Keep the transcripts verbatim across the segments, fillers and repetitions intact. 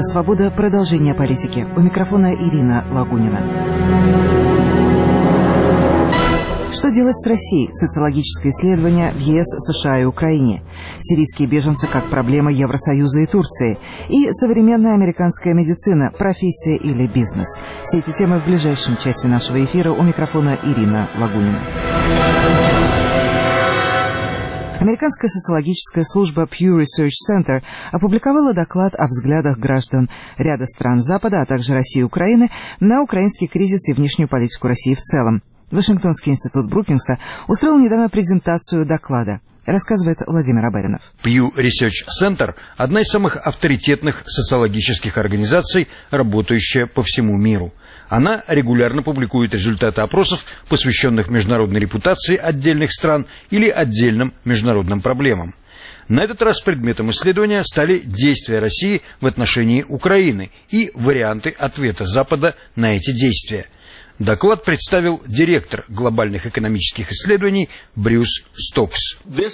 Свобода. Продолжение политики. У микрофона Ирина Лагунина. Что делать с Россией? Социологическое исследование в ЕС, США и Украине. Сирийские беженцы как проблема Евросоюза и Турции. И современная американская медицина, профессия или бизнес. Все эти темы в ближайшем часе нашего эфира. У микрофона Ирина Лагунина. Американская социологическая служба Pew Research Center опубликовала доклад о взглядах граждан ряда стран Запада, а также России и Украины на украинский кризис и внешнюю политику России в целом. Вашингтонский институт Брукингса устроил недавно презентацию доклада. Рассказывает Владимир Абаринов. Pew Research Center – одна из самых авторитетных социологических организаций, работающая по всему миру. Она регулярно публикует результаты опросов, посвященных международной репутации отдельных стран или отдельным международным проблемам. На этот раз предметом исследования стали действия России в отношении Украины и варианты ответа Запада на эти действия. Доклад представил директор глобальных экономических исследований Брюс Стокс.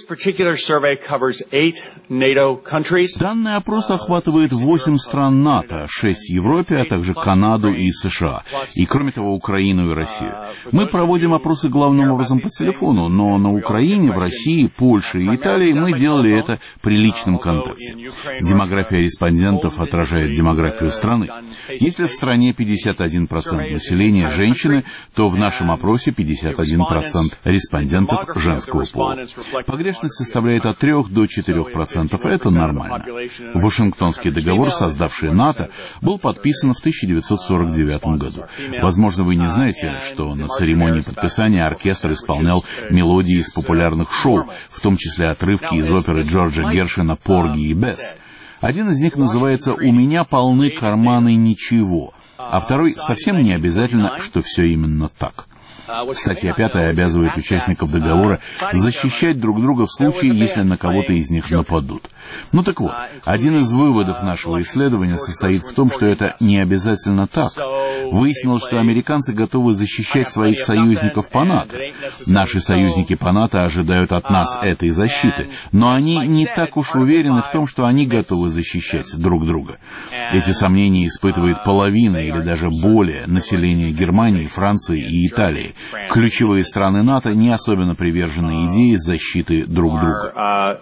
Данный опрос охватывает восемь стран НАТО, шесть в Европе, а также Канаду и США, и, кроме того, Украину и Россию. Мы проводим опросы главным образом по телефону, но на Украине, в России, Польше и Италии мы делали это при личном контакте. Демография респондентов отражает демографию страны. Если в стране пятьдесят один процент населения женщин, то в нашем опросе пятьдесят один процент респондентов женского пола. Погрешность составляет от трёх до четырёх процентов. Это нормально. Вашингтонский договор, создавший НАТО, был подписан в тысяча девятьсот сорок девятом году. Возможно, вы не знаете, что на церемонии подписания оркестр исполнял мелодии из популярных шоу, в том числе отрывки из оперы Джорджа Гершвина «Порги и Бесс». Один из них называется «У меня полны карманы ничего», а второй совсем не обязательно, что все именно так. Статья пятая обязывает участников договора защищать друг друга в случае, если на кого-то из них нападут. Ну так вот, один из выводов нашего исследования состоит в том, что это не обязательно так. Выяснилось, что американцы готовы защищать своих союзников по НАТО. Наши союзники по НАТО ожидают от нас этой защиты, но они не так уж уверены в том, что они готовы защищать друг друга. Эти сомнения испытывает половина или даже более населения Германии, Франции и Италии. Ключевые страны НАТО не особенно привержены идее защиты друг друга.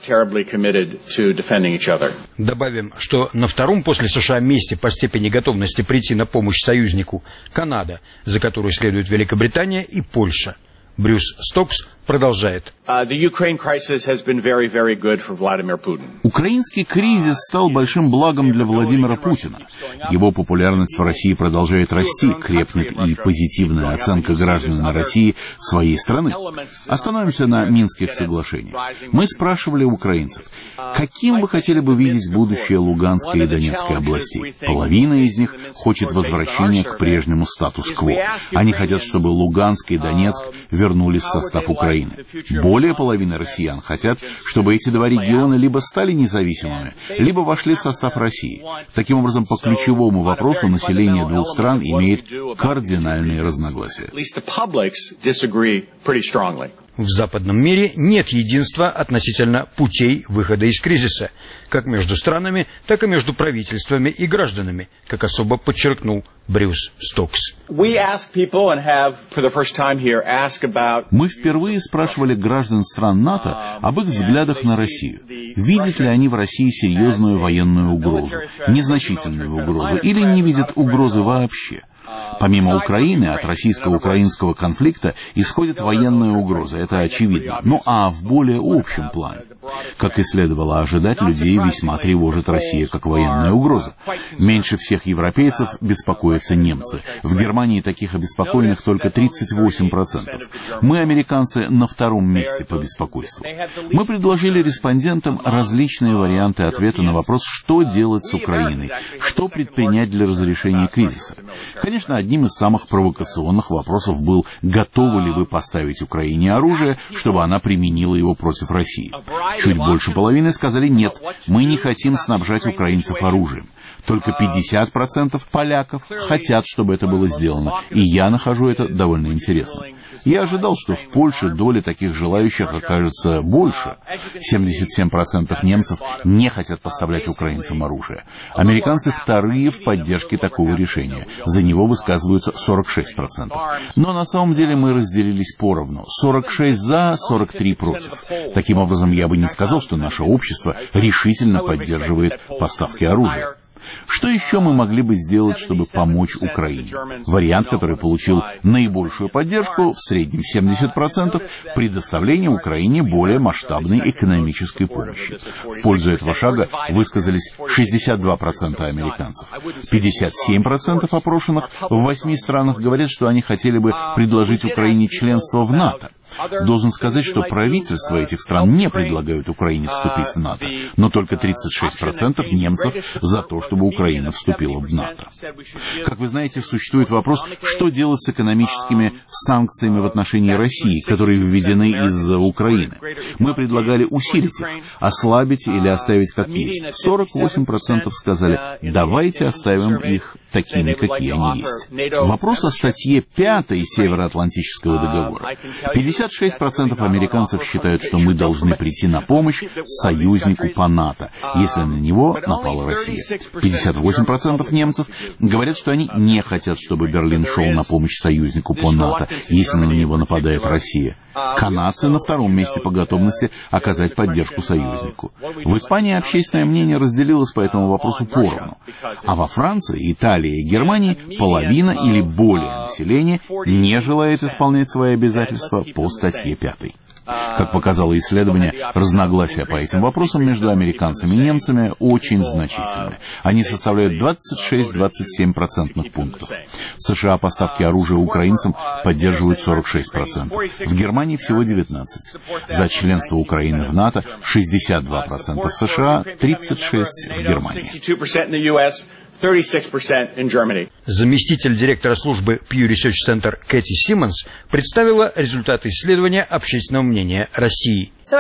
Добавим, что на втором после США месте по степени готовности прийти на помощь союзнику Канада, за которую следует Великобритания и Польша. Брюс Стокс продолжает. Украинский кризис стал большим благом для Владимира Путина. Его популярность в России продолжает расти, крепнет и позитивная оценка граждан России своей страны. Остановимся на Минских соглашениях. Мы спрашивали украинцев, каким вы хотели бы видеть будущее Луганской и Донецкой областей. Половина из них хочет возвращения к прежнему статус-кво. Они хотят, чтобы Луганск и Донецк вернулись в состав Украины. Более половины россиян хотят, чтобы эти два региона либо стали независимыми, либо вошли в состав России. Таким образом, по ключевому вопросу население двух стран имеет кардинальные разногласия. В западном мире нет единства относительно путей выхода из кризиса, как между странами, так и между правительствами и гражданами, как особо подчеркнул Брюс Стокс. Мы впервые спрашивали граждан стран НАТО об их взглядах на Россию. Видят ли они в России серьезную военную угрозу, незначительную угрозу или не видят угрозы вообще? Помимо Украины, от российско-украинского конфликта исходит военная угроза, это очевидно. Ну а в более общем плане? Как и следовало ожидать, людей весьма тревожит Россия как военная угроза. Меньше всех европейцев беспокоятся немцы. В Германии таких обеспокоенных только тридцать восемь процентов. Мы, американцы, на втором месте по беспокойству. Мы предложили респондентам различные варианты ответа на вопрос, что делать с Украиной, что предпринять для разрешения кризиса. Конечно, одним из самых провокационных вопросов был, готовы ли вы поставить Украине оружие, чтобы она применила его против России. Чуть больше половины сказали «нет, мы не хотим снабжать украинцев оружием». Только пятьдесят процентов поляков хотят, чтобы это было сделано, и я нахожу это довольно интересным. Я ожидал, что в Польше доля таких желающих окажется больше. семьдесят семь процентов немцев не хотят поставлять украинцам оружие. Американцы вторые в поддержке такого решения. За него высказываются сорок шесть процентов. Но на самом деле мы разделились поровну. сорок шесть за, сорок три против. Таким образом, я бы не сказал, что наше общество решительно поддерживает поставки оружия. Что еще мы могли бы сделать, чтобы помочь Украине? Вариант, который получил наибольшую поддержку, в среднем семьдесят процентов, предоставление Украине более масштабной экономической помощи. В пользу этого шага высказались шестьдесят два процента американцев. пятьдесят семь процентов опрошенных в восьми странах говорят, что они хотели бы предложить Украине членство в НАТО. Должен сказать, что правительства этих стран не предлагают Украине вступить в НАТО, но только тридцать шесть процентов немцев за то, чтобы Украина вступила в НАТО. Как вы знаете, существует вопрос, что делать с экономическими санкциями в отношении России, которые введены из-за Украины. Мы предлагали усилить их, ослабить или оставить как есть. сорок восемь процентов сказали, давайте оставим их такими, какие они есть. Вопрос о статье пятой Североатлантического договора. пятьдесят шесть процентов американцев считают, что мы должны прийти на помощь союзнику по НАТО, если на него напала Россия. пятьдесят восемь процентов немцев говорят, что они не хотят, чтобы Берлин шел на помощь союзнику по НАТО, если на него нападает Россия. Канадцы на втором месте по готовности оказать поддержку союзнику. В Испании общественное мнение разделилось по этому вопросу поровну. А во Франции, Италии и Германии половина или более населения не желает исполнять свои обязательства по статье пятой. Как показало исследование, разногласия по этим вопросам между американцами и немцами очень значительны. Они составляют двадцать шесть - двадцать семь процентных пунктов. В США поставки оружия украинцам поддерживают сорок шесть процентов. В Германии всего девятнадцать процентов. За членство Украины в НАТО шестьдесят два процента в США, тридцать шесть процентов в Германии. Заместитель директора службы Pew Research Center Кэти Симмонс представила результаты исследования общественного мнения России. В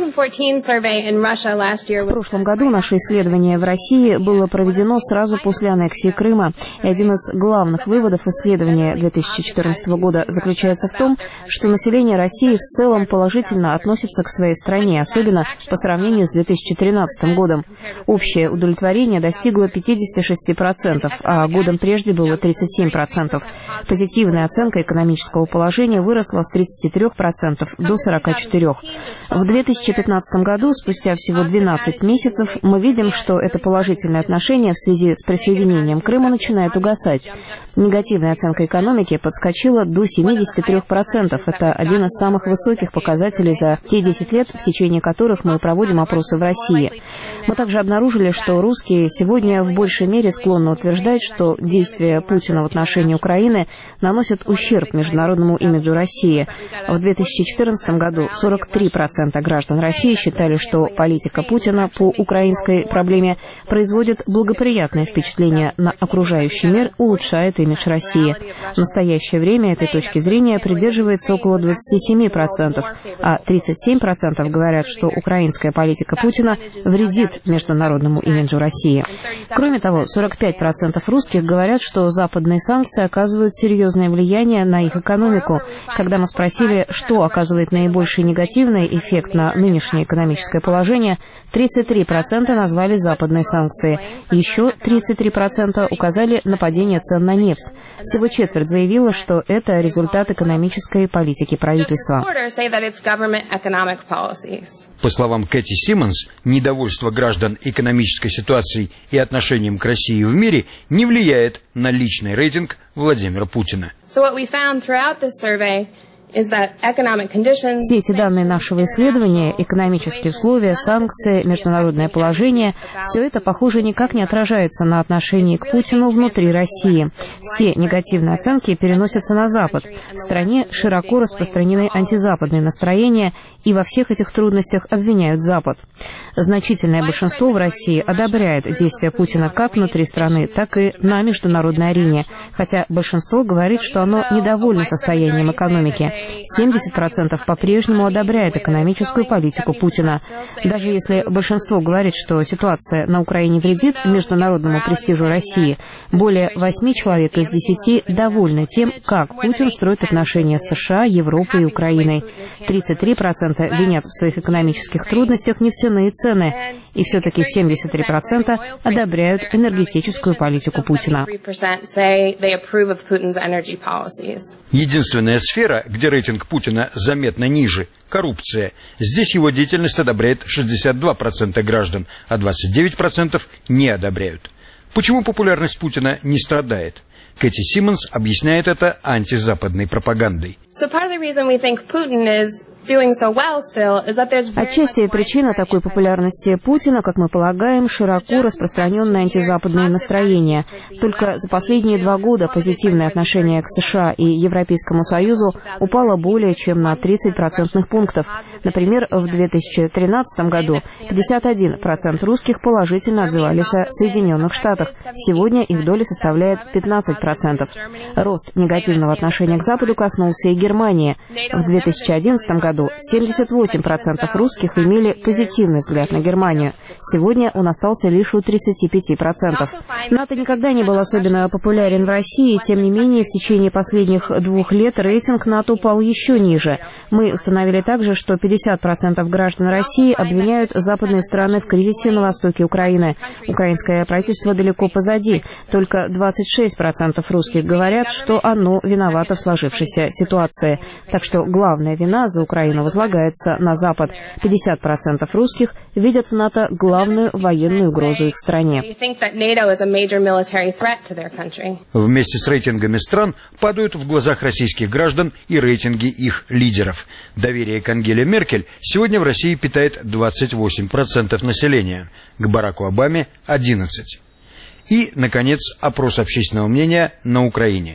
прошлом году наше исследование в России было проведено сразу после аннексии Крыма. И один из главных выводов исследования две тысячи четырнадцатого года заключается в том, что население России в целом положительно относится к своей стране, особенно по сравнению с две тысячи тринадцатым годом. Общее удовлетворение достигло пятьдесят шесть процентов, а годом прежде было тридцать семь процентов. Позитивная оценка экономического положения выросла с тридцати трёх процентов до сорока четырёх процентов. В две тысячи пятнадцатом году, спустя всего двенадцать месяцев, мы видим, что это положительное отношение в связи с присоединением Крыма начинает угасать. Негативная оценка экономики подскочила до семидесяти трёх процентов. Это один из самых высоких показателей за те десять лет, в течение которых мы проводим опросы в России. Мы также обнаружили, что русские сегодня в большей мере склонны утверждать, что действия Путина в отношении Украины наносят ущерб международному имиджу России. В две тысячи четырнадцатом году сорок три процента граждан России считали, что политика Путина по украинской проблеме производит благоприятное впечатление на окружающий мир, улучшает имидж России. В настоящее время этой точки зрения придерживается около двадцати семи процентов, а тридцать семь процентов говорят, что украинская политика Путина вредит международному имиджу России. Кроме того, сорок пять процентов русских говорят, что западные санкции оказывают серьезное влияние на их экономику. Когда мы спросили, что оказывает наибольший негативный эффект на нынешнее экономическое положение, тридцать три процента назвали западные санкции. Еще тридцать три процента указали на падение цен на нефть. Всего четверть заявила, что это результат экономической политики правительства. По словам Кэти Симмонс, недовольство граждан экономической ситуацией и отношением к России в мире не влияет на личный рейтинг Владимира Путина. Все эти данные нашего исследования, экономические условия, санкции, международное положение, все это, похоже, никак не отражается на отношении к Путину внутри России. Все негативные оценки переносятся на Запад. В стране широко распространены антизападные настроения, и во всех этих трудностях обвиняют Запад. Значительное большинство в России одобряет действия Путина как внутри страны, так и на международной арене, хотя большинство говорит, что оно недовольно состоянием экономики. семьдесят процентов по-прежнему одобряет экономическую политику Путина. Даже если большинство говорит, что ситуация на Украине вредит международному престижу России, более восьми человек из десяти довольны тем, как Путин строит отношения с США, Европой и Украиной. тридцать три процента винят в своих экономических трудностях нефтяные цены. И все-таки семьдесят три процента одобряют энергетическую политику Путина. Единственная сфера, где рейтинг Путина заметно ниже – коррупция. Здесь его деятельность одобряет шестьдесят два процента граждан, а двадцать девять процентов не одобряют. Почему популярность Путина не страдает? Кэти Симмонс объясняет это антизападной пропагандой. Отчасти причина такой популярности Путина, как мы полагаем, широко распространенное антизападное настроение. Только за последние два года позитивное отношение к США и Европейскому Союзу упало более чем на тридцать процентных пунктов. Например, в две тысячи тринадцатом году пятьдесят один процент русских положительно отзывались о Соединенных Штатах. Сегодня их доля составляет пятнадцать процентов. Рост негативного отношения к Западу коснулся и Германии. В две тысячи одиннадцатом году семьдесят восемь процентов русских имели позитивный взгляд на Германию. Сегодня он остался лишь у тридцати пяти процентов. НАТО никогда не был особенно популярен в России, тем не менее в течение последних двух лет рейтинг НАТО упал еще ниже. Мы установили также, что пятьдесят процентов граждан России обвиняют западные страны в кризисе на востоке Украины. Украинское правительство далеко позади. Только двадцать шесть процентов русских говорят, что оно виновато в сложившейся ситуации. Так что главная вина за Украину возлагается на Запад. пятьдесят процентов русских видят в НАТО главную военную угрозу их стране. Вместе с рейтингами стран падают в глазах российских граждан и рейтинги их лидеров. Доверие к Ангеле Меркель сегодня в России питает двадцать восемь процентов населения, к Бараку Обаме – одиннадцать процентов. И, наконец, опрос общественного мнения на Украине.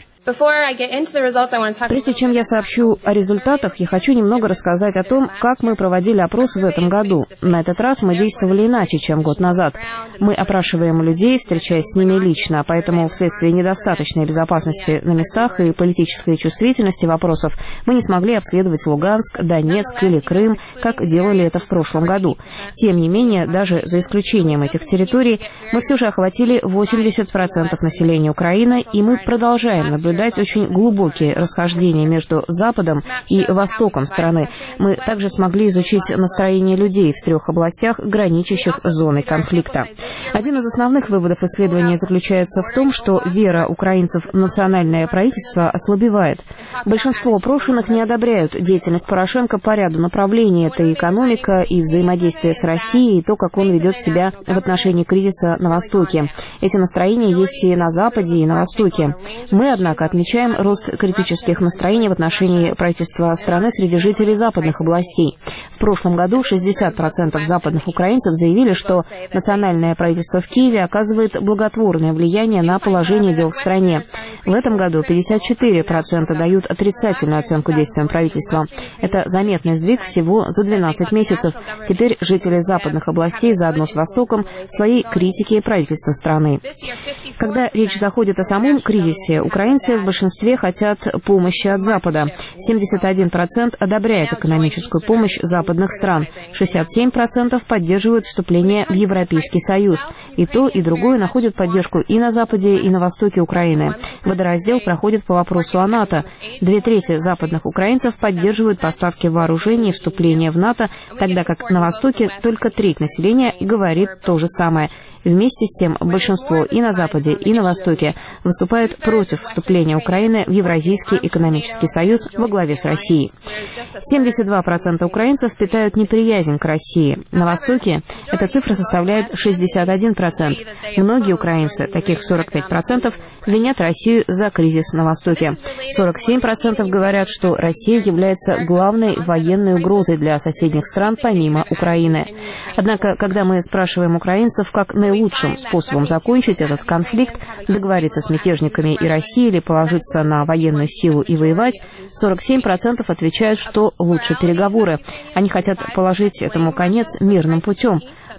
Прежде чем я сообщу о результатах, я хочу немного рассказать о том, как мы проводили опрос в этом году. На этот раз мы действовали иначе, чем год назад. Мы опрашиваем людей, встречаясь с ними лично, поэтому вследствие недостаточной безопасности на местах и политической чувствительности вопросов мы не смогли обследовать Луганск, Донецк или Крым, как делали это в прошлом году. Тем не менее, даже за исключением этих территорий, мы все же охватили восемьдесят процентов населения Украины, и мы продолжаем наблюдать очень глубокие расхождения между Западом и Востоком страны. Мы также смогли изучить настроение людей в трех областях, граничащих с зоной конфликта. Один из основных выводов исследования заключается в том, что вера украинцев в национальное правительство ослабевает. Большинство опрошенных не одобряют деятельность Порошенко по ряду направлений. Это и экономика, и взаимодействие с Россией, и то, как он ведет себя в отношении кризиса на Востоке. Эти настроения есть и на Западе, и на Востоке. Мы, однако, отмечаем рост критических настроений в отношении правительства страны среди жителей западных областей. В прошлом году шестьдесят процентов западных украинцев заявили, что национальное правительство в Киеве оказывает благотворное влияние на положение дел в стране. В этом году пятьдесят четыре процента дают отрицательную оценку действиям правительства. Это заметный сдвиг всего за двенадцать месяцев. Теперь жители западных областей заодно с Востоком в своей критике правительства страны. Когда речь заходит о самом кризисе, украинцы в большинстве хотят помощи от Запада. семьдесят один процент одобряет экономическую помощь западных стран. шестьдесят семь процентов поддерживают вступление в Европейский Союз. И то, и другое находят поддержку и на Западе, и на Востоке Украины. Водораздел проходит по вопросу о НАТО. Две трети западных украинцев поддерживают поставки вооружений и вступление в НАТО, тогда как на Востоке только треть населения говорит то же самое. Вместе с тем, большинство и на Западе, и на Востоке выступают против вступления Украины в Евразийский экономический союз во главе с Россией. семьдесят два процента украинцев питают неприязнь к России. На Востоке эта цифра составляет шестьдесят один процент. Многие украинцы, таких сорок пять процентов, винят Россию за кризис на Востоке. сорок семь процентов говорят, что Россия является главной военной угрозой для соседних стран помимо Украины. Однако, когда мы спрашиваем украинцев, как наилучшим способом закончить этот конфликт, договориться с мятежниками и Россией или положиться на военную силу и воевать, сорок семь процентов отвечают, что лучше переговоры. Они хотят положить этому конец мирным путем.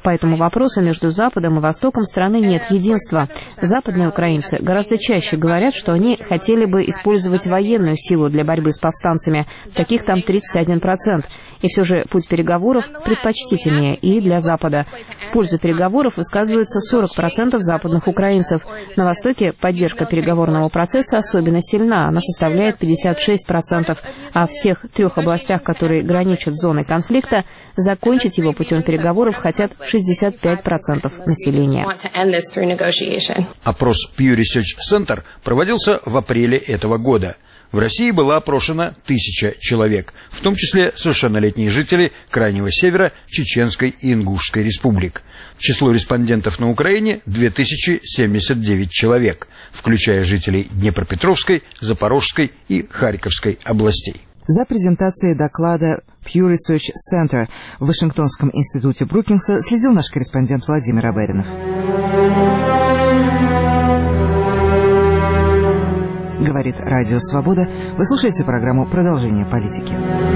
По этому вопросу между Западом и Востоком страны нет единства. Западные украинцы гораздо чаще говорят, что они хотели бы использовать военную силу для борьбы с повстанцами. Таких там тридцать один процент. И все же путь переговоров предпочтительнее и для Запада. В пользу переговоров высказываются сорок процентов западных украинцев. На Востоке поддержка переговорного процесса особенно сильна. Она составляет пятьдесят шесть процентов. А в тех трех областях, которые граничат с зоной конфликта, закончить его путем переговоров хотят шестьдесят пять процентов населения. Опрос Pew Research Center проводился в апреле этого года. В России была опрошена тысяча человек, в том числе совершеннолетние жители Крайнего Севера, Чеченской и Ингушской республик. Число респондентов на Украине – две тысячи семьдесят девять человек, включая жителей Днепропетровской, Запорожской и Харьковской областей. За презентацией доклада Pew Research Center в Вашингтонском институте Брукингса следил наш корреспондент Владимир Аберинов. Говорит Радио Свобода. Вы слушаете программу «Продолжение политики».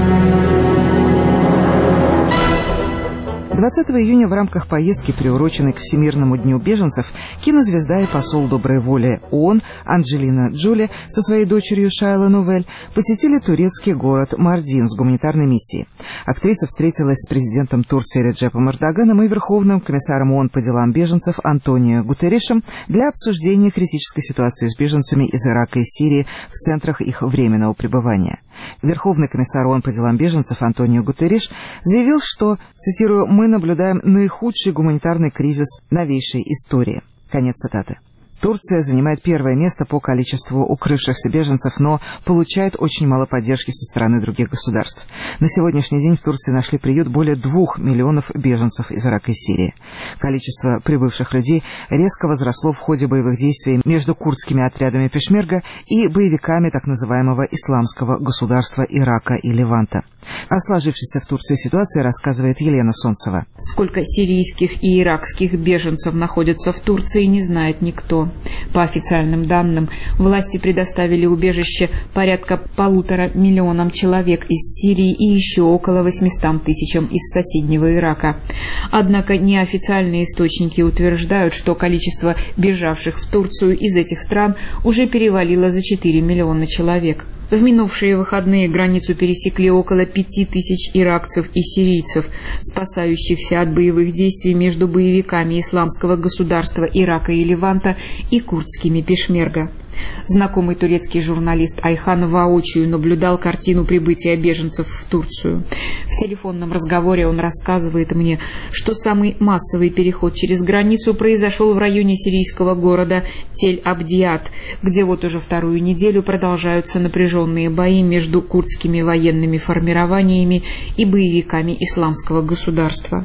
двадцатого июня в рамках поездки, приуроченной к Всемирному дню беженцев, кинозвезда и посол доброй воли ООН Анджелина Джоли со своей дочерью Шайла Новель посетили турецкий город Мардин с гуманитарной миссией. Актриса встретилась с президентом Турции Реджепом Эрдоганом и Верховным комиссаром ООН по делам беженцев Антонио Гутерришем для обсуждения критической ситуации с беженцами из Ирака и Сирии в центрах их временного пребывания. Верховный комиссар ООН по делам беженцев Антонио Гутерриш заявил, что, цитирую, «мы наблюдаем наихудший гуманитарный кризис новейшей истории». Конец цитаты. Турция занимает первое место по количеству укрывшихся беженцев, но получает очень мало поддержки со стороны других государств. На сегодняшний день в Турции нашли приют более двух миллионов беженцев из Ирака и Сирии. Количество прибывших людей резко возросло в ходе боевых действий между курдскими отрядами Пешмерга и боевиками так называемого исламского государства Ирака и Леванта. О сложившейся в Турции ситуации рассказывает Елена Солнцева. Сколько сирийских и иракских беженцев находится в Турции, не знает никто. По официальным данным, власти предоставили убежище порядка полутора миллионам человек из Сирии и еще около восьмистам тысячам из соседнего Ирака. Однако неофициальные источники утверждают, что количество бежавших в Турцию из этих стран уже перевалило за четыре миллиона человек. В минувшие выходные границу пересекли около пяти тысяч иракцев и сирийцев, спасающихся от боевых действий между боевиками исламского государства Ирака и Леванта и курдскими пешмерга. Знакомый турецкий журналист Айхан воочию наблюдал картину прибытия беженцев в Турцию. В телефонном разговоре он рассказывает мне, что самый массовый переход через границу произошел в районе сирийского города Тель-Абдиат, где вот уже вторую неделю продолжаются напряженные бои между курдскими военными формированиями и боевиками исламского государства.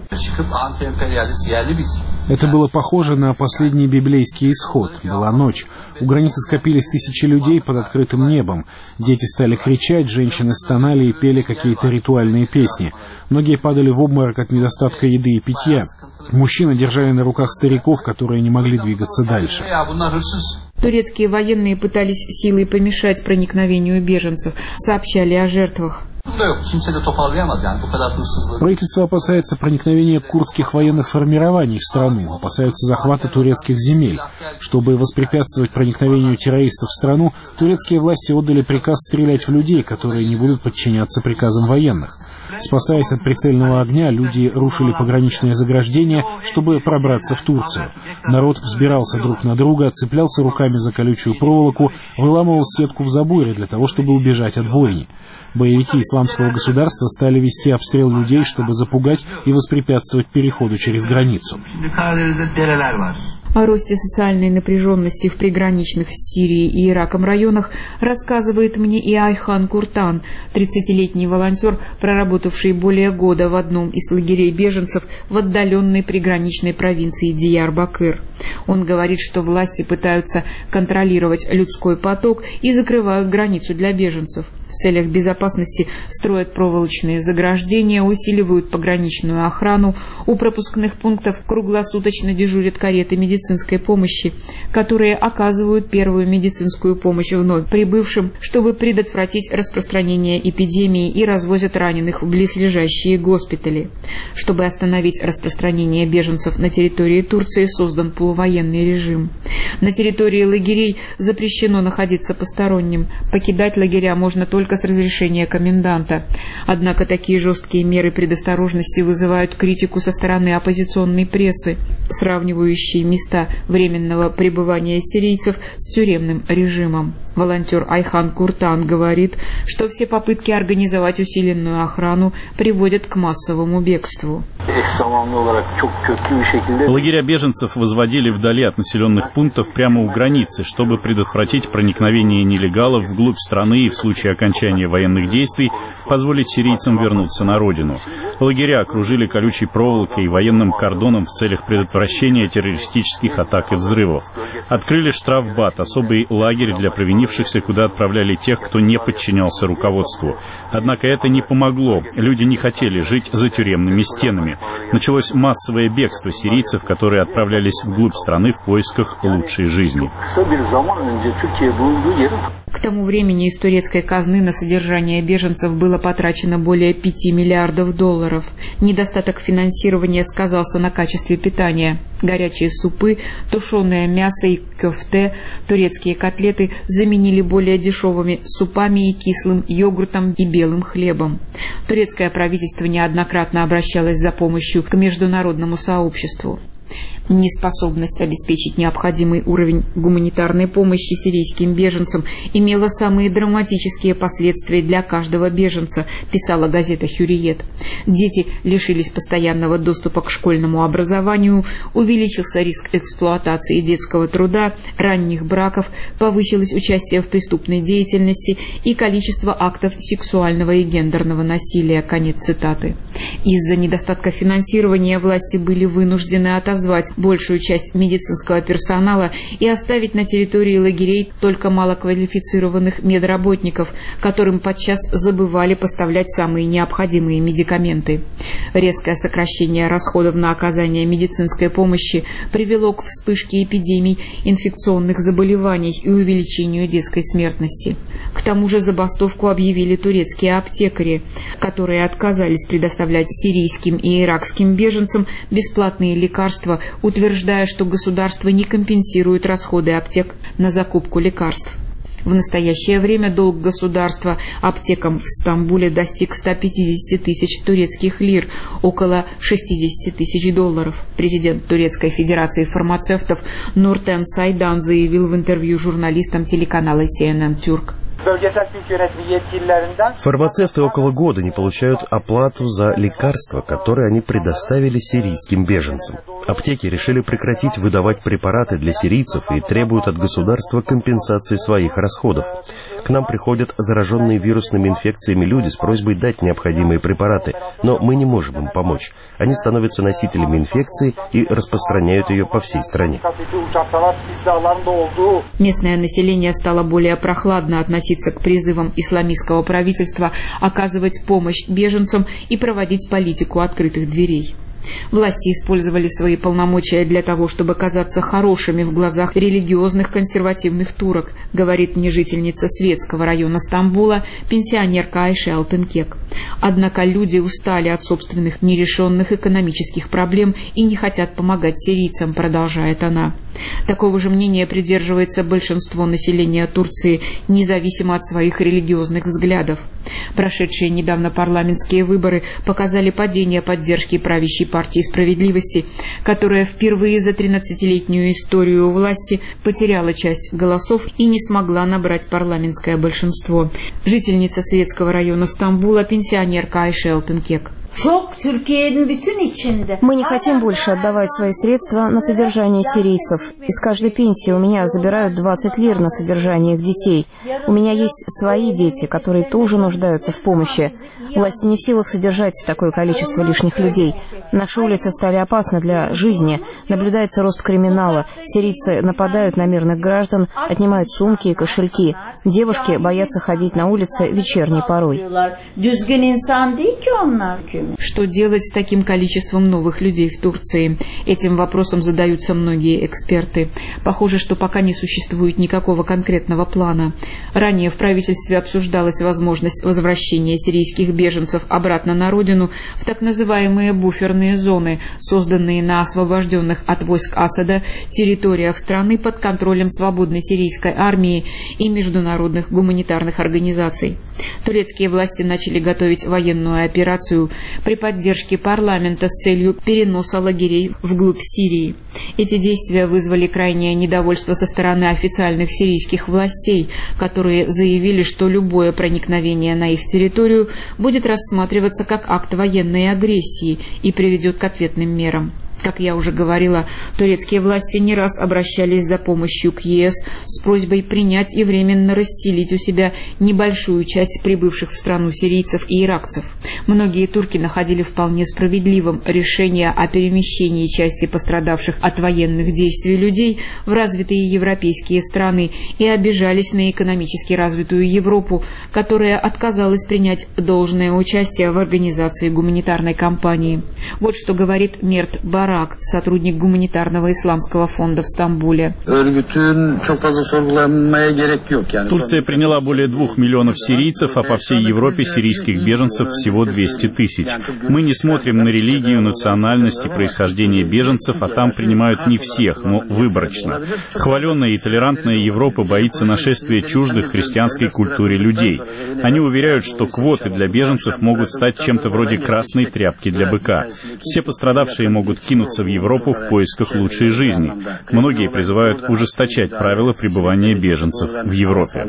Это было похоже на последний библейский исход. Была ночь. У границы скопились тысячи людей под открытым небом. Дети стали кричать, женщины стонали и пели какие-то ритуальные песни. Многие падали в обморок от недостатка еды и питья. Мужчины держали на руках стариков, которые не могли двигаться дальше. Турецкие военные пытались силой помешать проникновению беженцев, сообщали о жертвах. Правительство опасается проникновения курдских военных формирований в страну, опасаются захвата турецких земель. Чтобы воспрепятствовать проникновению террористов в страну, турецкие власти отдали приказ стрелять в людей, которые не будут подчиняться приказам военных. Спасаясь от прицельного огня, люди рушили пограничные заграждения, чтобы пробраться в Турцию. Народ взбирался друг на друга, цеплялся руками за колючую проволоку, выламывал сетку в заборе для того, чтобы убежать от бойни. Боевики исламского государства стали вести обстрел людей, чтобы запугать и воспрепятствовать переходу через границу. О росте социальной напряженности в приграничных с Сирией и Ираком районах рассказывает мне и Айхан Куртан, тридцатилетний волонтер, проработавший более года в одном из лагерей беженцев в отдаленной приграничной провинции Диярбакыр. Он говорит, что власти пытаются контролировать людской поток и закрывают границу для беженцев. В целях безопасности строят проволочные заграждения, усиливают пограничную охрану. У пропускных пунктов круглосуточно дежурят кареты медицинской помощи, которые оказывают первую медицинскую помощь вновь прибывшим, чтобы предотвратить распространение эпидемии, и развозят раненых в близлежащие госпитали. Чтобы остановить распространение беженцев на территории Турции, создан полувоенный режим. На территории лагерей запрещено находиться посторонним. Покидать лагеря можно только с разрешения коменданта. Однако такие жесткие меры предосторожности вызывают критику со стороны оппозиционной прессы, сравнивающей места временного пребывания сирийцев с тюремным режимом. Волонтер Айхан Куртан говорит, что все попытки организовать усиленную охрану приводят к массовому бегству. Лагеря беженцев возводили вдали от населенных пунктов прямо у границы, чтобы предотвратить проникновение нелегалов вглубь страны и в случае окончания военных действий позволить сирийцам вернуться на родину. Лагеря окружили колючей проволокой и военным кордоном в целях предотвращения террористических атак и взрывов. Открыли штрафбат, особый лагерь для провинившихся, куда отправляли тех, кто не подчинялся руководству. Однако это не помогло. Люди не хотели жить за тюремными стенами. Началось массовое бегство сирийцев, которые отправлялись вглубь страны в поисках лучшей жизни. К тому времени из турецкой казны на содержание беженцев было потрачено более пяти миллиардов долларов. Недостаток финансирования сказался на качестве питания. Горячие супы, тушеное мясо и köfte, турецкие котлеты заменили более дешевыми супами и кислым йогуртом и белым хлебом. Турецкое правительство неоднократно обращалось за помощью к международному сообществу. Неспособность обеспечить необходимый уровень гуманитарной помощи сирийским беженцам имела самые драматические последствия для каждого беженца, писала газета «Хюриет». Дети лишились постоянного доступа к школьному образованию, увеличился риск эксплуатации детского труда, ранних браков, повысилось участие в преступной деятельности и количество актов сексуального и гендерного насилия. Конец цитаты. Из-за недостатка финансирования власти были вынуждены отозвать большую часть медицинского персонала и оставить на территории лагерей только малоквалифицированных медработников, которым подчас забывали поставлять самые необходимые медикаменты. Резкое сокращение расходов на оказание медицинской помощи привело к вспышке эпидемий инфекционных заболеваний и увеличению детской смертности. К тому же забастовку объявили турецкие аптекари, которые отказались предоставлять сирийским и иракским беженцам бесплатные лекарства, утверждая, что государство не компенсирует расходы аптек на закупку лекарств. В настоящее время долг государства аптекам в Стамбуле достиг ста пятидесяти тысяч турецких лир, около шестидесяти тысяч долларов. Президент Турецкой Федерации фармацевтов Нуртен Сайдан заявил в интервью журналистам телеканала си эн эн Türk. Фармацевты около года не получают оплату за лекарства, которые они предоставили сирийским беженцам. Аптеки решили прекратить выдавать препараты для сирийцев и требуют от государства компенсации своих расходов. К нам приходят зараженные вирусными инфекциями люди с просьбой дать необходимые препараты, но мы не можем им помочь. Они становятся носителями инфекции и распространяют ее по всей стране. Местное население стало более прохладно относиться к призывам исламистского правительства оказывать помощь беженцам и проводить политику открытых дверей. Власти использовали свои полномочия для того, чтобы казаться хорошими в глазах религиозных консервативных турок, говорит мне жительница Светского района Стамбула, пенсионерка Айше Алтынкек. Однако люди устали от собственных нерешенных экономических проблем и не хотят помогать сирийцам, продолжает она. Такого же мнения придерживается большинство населения Турции, независимо от своих религиозных взглядов. Прошедшие недавно парламентские выборы показали падение поддержки правящей партии справедливости, которая впервые за тринадцатилетнюю историю власти потеряла часть голосов и не смогла набрать парламентское большинство. Жительница Светского района Стамбула, пенсионерка Айше Алтынкек. Мы не хотим больше отдавать свои средства на содержание сирийцев. Из каждой пенсии у меня забирают двадцать лир на содержание их детей. У меня есть свои дети, которые тоже нуждаются в помощи. Власти не в силах содержать такое количество лишних людей. Наши улицы стали опасны для жизни. Наблюдается рост криминала. Сирийцы нападают на мирных граждан, отнимают сумки и кошельки. Девушки боятся ходить на улице вечерней порой. Что делать с таким количеством новых людей в Турции? Этим вопросом задаются многие эксперты. Похоже, что пока не существует никакого конкретного плана. Ранее в правительстве обсуждалась возможность возвращения сирийских беженцев обратно на родину в так называемые буферные зоны, созданные на освобожденных от войск Асада территориях страны под контролем свободной сирийской армии и международных гуманитарных организаций. Турецкие власти начали готовить военную операцию при поддержке парламента с целью переноса лагерей вглубь Сирии. Эти действия вызвали крайнее недовольство со стороны официальных сирийских властей, которые заявили, что любое проникновение на их территорию будет рассматриваться как акт военной агрессии и приведет к ответным мерам. Как я уже говорила, турецкие власти не раз обращались за помощью к ЕС с просьбой принять и временно расселить у себя небольшую часть прибывших в страну сирийцев и иракцев. Многие турки находили вполне справедливым решение о перемещении части пострадавших от военных действий людей в развитые европейские страны и обижались на экономически развитую Европу, которая отказалась принять должное участие в организации гуманитарной кампании. Вот что говорит Мерт Барак, сотрудник гуманитарного исламского фонда в Стамбуле. Турция приняла более двух миллионов сирийцев, а по всей Европе сирийских беженцев всего двести тысяч. Мы не смотрим на религию, национальность и происхождение беженцев, а там принимают не всех, но выборочно. Хваленная и толерантная Европа боится нашествия чуждых христианской культуре людей. Они уверяют, что квоты для беженцев могут стать чем-то вроде красной тряпки для быка. Все пострадавшие могут кинуться в Европу в поисках лучшей жизни. Многие призывают ужесточать правила пребывания беженцев в Европе.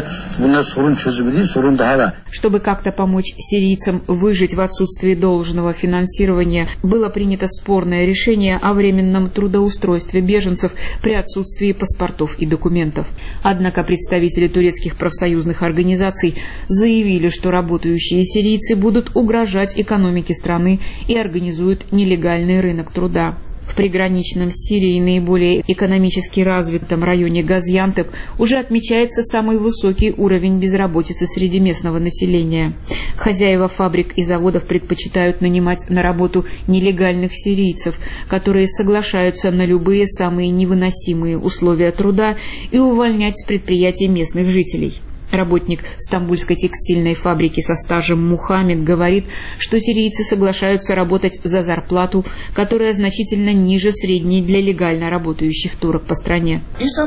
Чтобы как-то помочь сирийцам выжить в отсутствии должного финансирования, было принято спорное решение о временном трудоустройстве беженцев при отсутствии паспортов и документов. Однако представители турецких профсоюзных организаций заявили, что работающие сирийцы будут угрожать экономике страны и организуют нелегальный рынок труда. В приграничном с Сирией наиболее экономически развитом районе Газиантеп уже отмечается самый высокий уровень безработицы среди местного населения. Хозяева фабрик и заводов предпочитают нанимать на работу нелегальных сирийцев, которые соглашаются на любые самые невыносимые условия труда и увольнять с предприятий местных жителей. Работник стамбульской текстильной фабрики со стажем Мухаммед говорит, что сирийцы соглашаются работать за зарплату, которая значительно ниже средней для легально работающих турок по стране.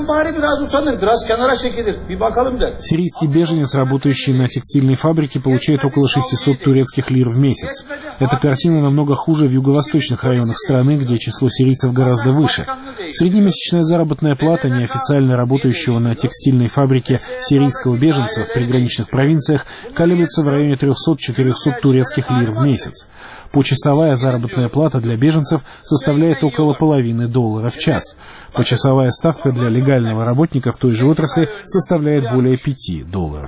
Сирийский беженец, работающий на текстильной фабрике, получает около шестисот турецких лир в месяц. Эта картина намного хуже в юго-восточных районах страны, где число сирийцев гораздо выше. Среднемесячная заработная плата неофициально работающего на текстильной фабрике сирийского беженца в приграничных провинциях колеблется в районе трёхсот-четырёхсот турецких лир в месяц. Почасовая заработная плата для беженцев составляет около половины доллара в час. Почасовая ставка для легального работника в той же отрасли составляет более пяти долларов.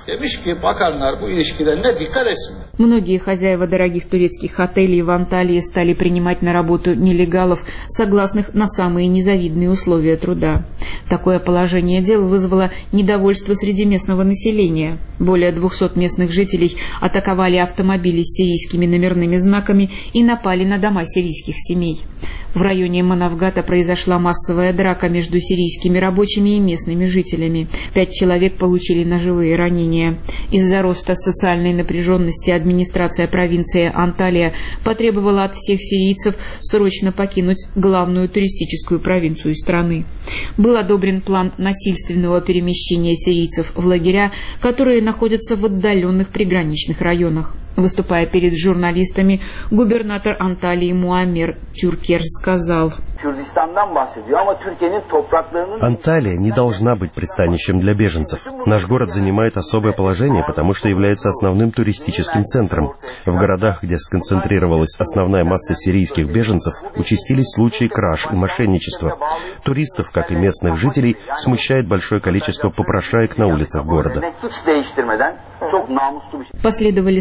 Многие хозяева дорогих турецких отелей в Анталии стали принимать на работу нелегалов, согласных на самые незавидные условия труда. Такое положение дел вызвало недовольство среди местного населения. Более двухсот местных жителей атаковали автомобили с сирийскими номерными знаками и напали на дома сирийских семей. В районе Манавгата произошла массовая драка между сирийскими рабочими и местными жителями. Пять человек получили ножевые ранения. Из-за роста социальной напряженности администрация провинции Анталия потребовала от всех сирийцев срочно покинуть главную туристическую провинцию страны. Был одобрен план насильственного перемещения сирийцев в лагеря, которые находятся в отдаленных приграничных районах. Выступая перед журналистами, губернатор Анталии Муаммер Тюркер сказал: Анталия не должна быть пристанищем для беженцев. Наш город занимает особое положение, потому что является основным туристическим центром. В городах, где сконцентрировалась основная масса сирийских беженцев, участились случаи краж и мошенничества. Туристов, как и местных жителей, смущает большое количество попрошаек на улицах города. Последовали столкновения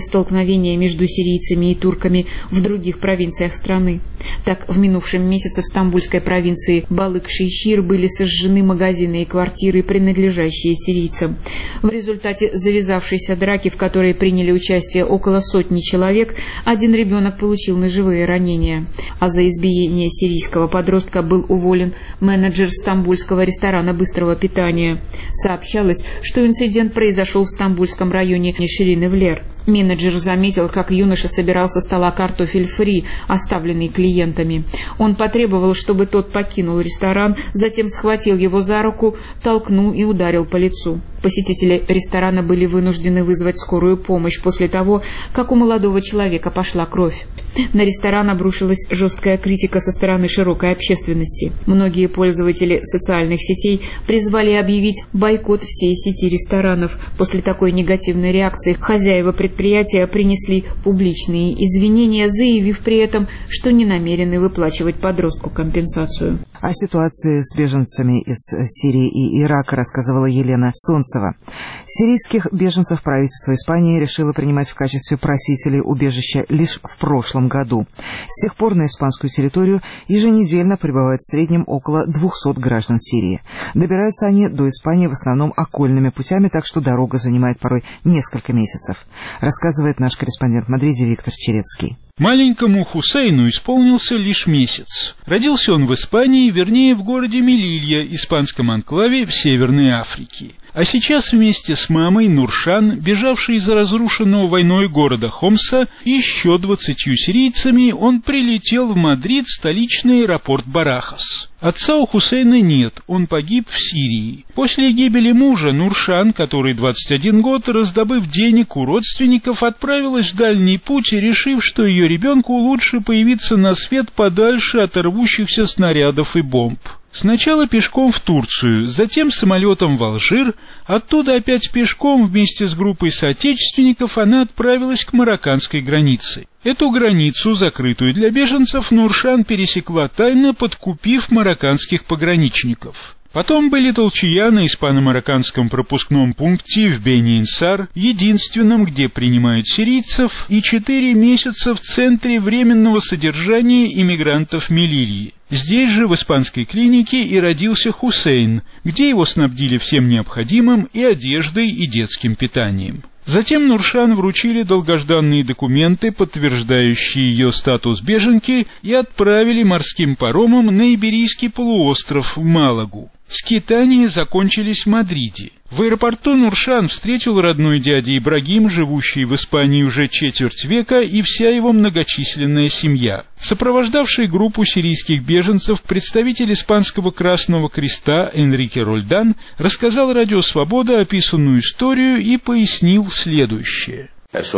столкновения между сирийцами и турками в других провинциях страны. Так, в минувшем месяце в стамбульской провинции Балык-Шейхир были сожжены магазины и квартиры, принадлежащие сирийцам. В результате завязавшейся драки, в которой приняли участие около сотни человек, один ребенок получил ножевые ранения. А за избиение сирийского подростка был уволен менеджер стамбульского ресторана быстрого питания. Сообщалось, что инцидент произошел в стамбульском районе Ширин-Эвлер. Менеджер заметил, как юноша собирал со стола картофель фри, оставленный клиентами. Он потребовал, чтобы тот покинул ресторан, затем схватил его за руку, толкнул и ударил по лицу. Посетители ресторана были вынуждены вызвать скорую помощь после того, как у молодого человека пошла кровь. На ресторан обрушилась жесткая критика со стороны широкой общественности. Многие пользователи социальных сетей призвали объявить бойкот всей сети ресторанов. После такой негативной реакции хозяева предприятия принесли публичные извинения, заявив при этом, что не намерены выплачивать подростку компенсацию. О ситуации с беженцами из Сирии и Ирака рассказывала Елена Солнцева. Сирийских беженцев правительство Испании решило принимать в качестве просителей убежища лишь в прошлом году. С тех пор на испанскую территорию еженедельно прибывает в среднем около двухсот граждан Сирии. Добираются они до Испании в основном окольными путями, так что дорога занимает порой несколько месяцев, рассказывает наш корреспондент в Мадриде Виктор Черецкий. Маленькому Хусейну исполнился лишь месяц. Родился он в Испании, вернее, в городе Мелилья, испанском анклаве в Северной Африке. А сейчас вместе с мамой Нуршан, бежавшей из разрушенного войной города Хомса, и еще двадцатью сирийцами, он прилетел в Мадрид, столичный аэропорт Барахас. Отца у Хусейна нет, он погиб в Сирии. После гибели мужа Нуршан, который двадцать один год, раздобыв денег у родственников, отправилась в дальний путь, решив, что ее ребенку лучше появиться на свет подальше от рвущихся снарядов и бомб. Сначала пешком в Турцию, затем самолетом в Алжир, оттуда опять пешком вместе с группой соотечественников она отправилась к марокканской границе. Эту границу, закрытую для беженцев, Нуршан пересекла тайно, подкупив марокканских пограничников. Потом были толчья на испано-марокканском пропускном пункте в Бени-Инсар, единственном, где принимают сирийцев, и четыре месяца в центре временного содержания иммигрантов Мелильи. Здесь же, в испанской клинике, и родился Хусейн, где его снабдили всем необходимым и одеждой, и детским питанием. Затем Нуршан вручили долгожданные документы, подтверждающие ее статус беженки, и отправили морским паромом на Иберийский полуостров в Малагу. Скитания закончились в Мадриде. В аэропорту Нуршан встретил родной дядя Ибрагим, живущий в Испании уже четверть века, и вся его многочисленная семья. Сопровождавший группу сирийских беженцев представитель испанского Красного Креста Энрике Рольдан рассказал Радио Свобода описанную историю и пояснил следующее. Эти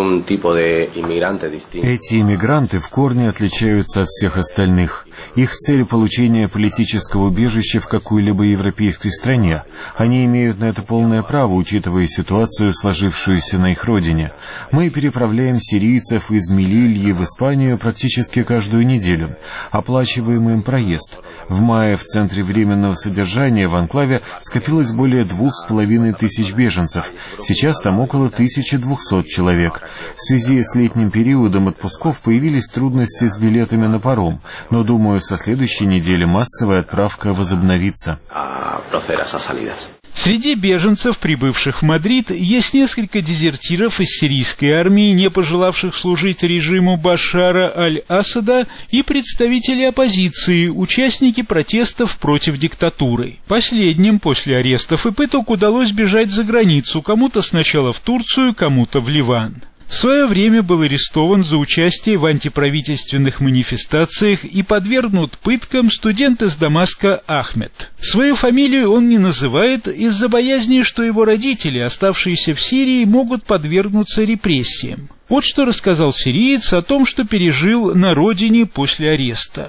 иммигранты в корне отличаются от всех остальных. Их цель – получение политического убежища в какой-либо европейской стране. Они имеют на это полное право, учитывая ситуацию, сложившуюся на их родине. Мы переправляем сирийцев из Мелильи в Испанию практически каждую неделю. Оплачиваем им проезд. В мае в центре временного содержания в анклаве скопилось более двух с половиной тысяч беженцев. Сейчас там около тысячи двухсот человек. В связи с летним периодом отпусков появились трудности с билетами на паром, но, думаю, со следующей недели массовая отправка возобновится. Среди беженцев, прибывших в Мадрид, есть несколько дезертиров из сирийской армии, не пожелавших служить режиму Башара аль-Асада, и представители оппозиции, участники протестов против диктатуры. Последним после арестов и пыток удалось бежать за границу, кому-то сначала в Турцию, кому-то в Ливан. В свое время был арестован за участие в антиправительственных манифестациях и подвергнут пыткам студент из Дамаска Ахмед. Свою фамилию он не называет из-за боязни, что его родители, оставшиеся в Сирии, могут подвергнуться репрессиям. Вот что рассказал сириец о том, что пережил на родине после ареста.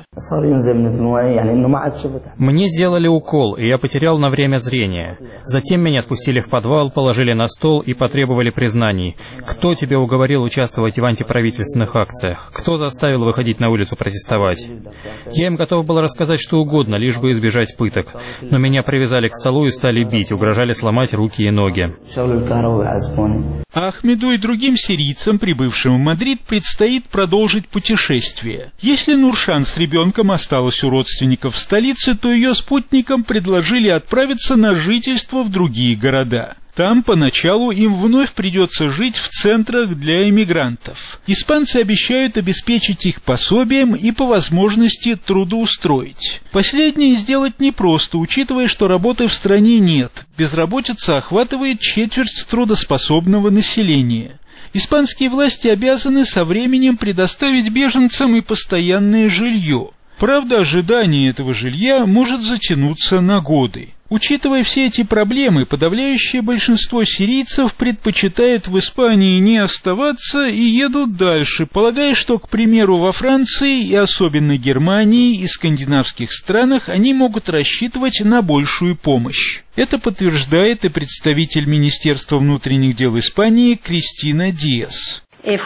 Мне сделали укол, и я потерял на время зрение. Затем меня отпустили в подвал, положили на стол и потребовали признаний. Кто тебя уговорил участвовать в антиправительственных акциях? Кто заставил выходить на улицу протестовать? Я им готов был рассказать что угодно, лишь бы избежать пыток. Но меня привязали к столу и стали бить, угрожали сломать руки и ноги. Ахмеду и другим сирийцам, прибывшим прибывшим в Мадрид, предстоит продолжить путешествие. Если Нуршан с ребенком осталась у родственников в столице, то ее спутникам предложили отправиться на жительство в другие города. Там поначалу им вновь придется жить в центрах для эмигрантов. Испанцы обещают обеспечить их пособием и по возможности трудоустроить. Последнее сделать непросто, учитывая, что работы в стране нет. Безработица охватывает четверть трудоспособного населения. Испанские власти обязаны со временем предоставить беженцам и постоянное жилье. Правда, ожидание этого жилья может затянуться на годы. Учитывая все эти проблемы, подавляющее большинство сирийцев предпочитает в Испании не оставаться и едут дальше, полагая, что, к примеру, во Франции и особенно Германии и скандинавских странах они могут рассчитывать на большую помощь. Это подтверждает и представитель Министерства внутренних дел Испании Кристина Диас.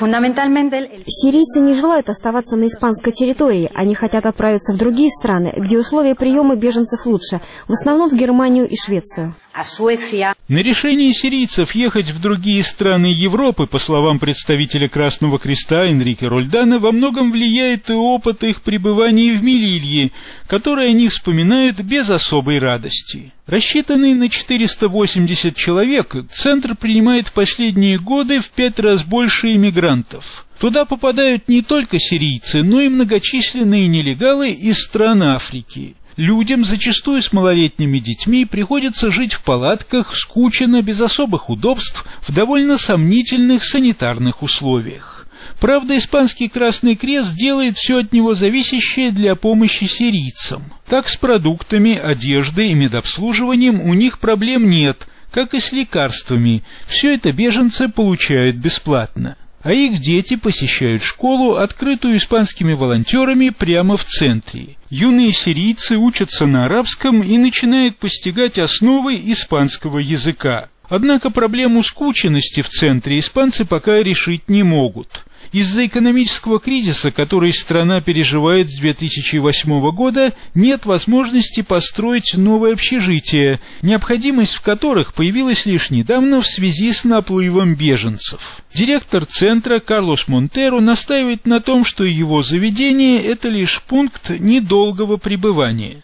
Сирийцы не желают оставаться на испанской территории. Они хотят отправиться в другие страны, где условия приема беженцев лучше, в основном в Германию и Швецию. На решение сирийцев ехать в другие страны Европы, по словам представителя Красного Креста Энрике Рольдана, во многом влияет и опыт их пребывания в Мелилье, который они вспоминают без особой радости. Рассчитанный на четыреста восемьдесят человек, центр принимает в последние годы в пять раз больше иммигрантов. Туда попадают не только сирийцы, но и многочисленные нелегалы из стран Африки. Людям, зачастую с малолетними детьми, приходится жить в палатках, скучно, без особых удобств, в довольно сомнительных санитарных условиях. Правда, испанский Красный Крест делает все от него зависящее для помощи сирийцам. Так с продуктами, одеждой и медобслуживанием у них проблем нет, как и с лекарствами, все это беженцы получают бесплатно. А их дети посещают школу, открытую испанскими волонтерами, прямо в центре. Юные сирийцы учатся на арабском и начинают постигать основы испанского языка. Однако проблему скученности в центре испанцы пока решить не могут. Из-за экономического кризиса, который страна переживает с две тысячи восьмого года, нет возможности построить новые общежития, необходимость в которых появилась лишь недавно в связи с наплывом беженцев. Директор центра Карлос Монтеро настаивает на том, что его заведение – это лишь пункт недолгого пребывания.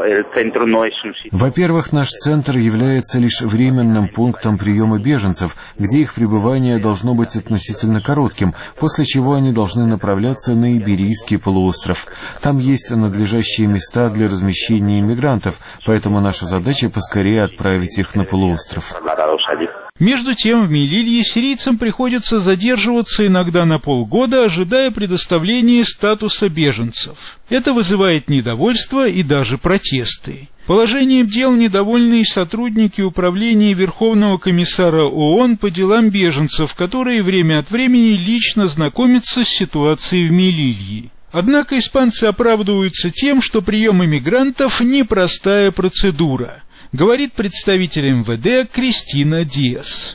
Во-первых, наш центр является лишь временным пунктом приема беженцев, где их пребывание должно быть относительно коротким, после чего они должны направляться на Иберийский полуостров. Там есть надлежащие места для размещения иммигрантов, поэтому наша задача поскорее отправить их на полуостров. Между тем, в Мелилье сирийцам приходится задерживаться иногда на полгода, ожидая предоставления статуса беженцев. Это вызывает недовольство и даже протесты. Положением дел недовольны и сотрудники Управления Верховного комиссара ООН по делам беженцев, которые время от времени лично знакомятся с ситуацией в Мелилье. Однако испанцы оправдываются тем, что прием иммигрантов – непростая процедура, говорит представитель эм вэ дэ Кристина Диас.